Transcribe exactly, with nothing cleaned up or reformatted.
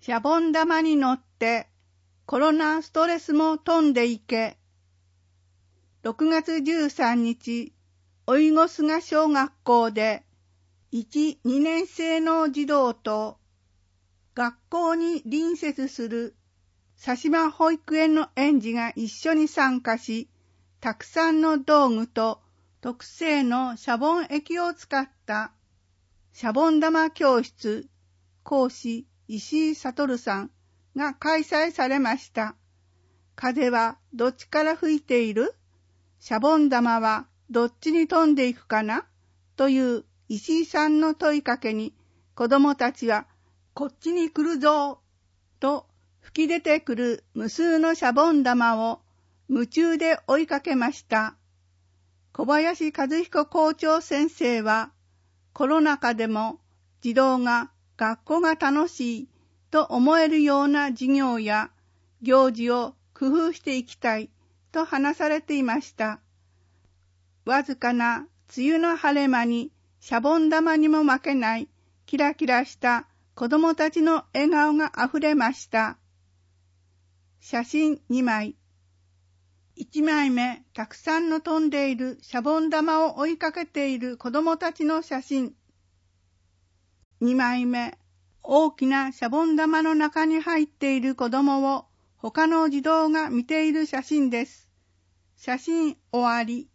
シャボン玉に乗ってコロナストレスも飛んでいけ。ろくがつじゅうさんにち、甥子菅小学校でいち、にねんせいの児童と学校に隣接する佐島保育園の園児が一緒に参加し、たくさんの道具と特製のシャボン液を使ったシャボン玉教室、講師石井悟さんが開催されました。風はどっちから吹いている？シャボン玉はどっちに飛んでいくかな？という石井さんの問いかけに、子供たちはこっちに来るぞと吹き出てくる無数のシャボン玉を夢中で追いかけました。小林和彦校長先生は、コロナ禍でも児童が学校が楽しいと思えるような授業や行事を工夫していきたいと話されていました。わずかな梅雨の晴れ間にシャボン玉にも負けないキラキラした子どもたちの笑顔があふれました。写真にまい。いちまいめ、たくさんの飛んでいるシャボン玉を追いかけている子どもたちの写真。にまいめ、大きなシャボン玉の中に入っている子どもを他の児童が見ている写真です。写真終わり。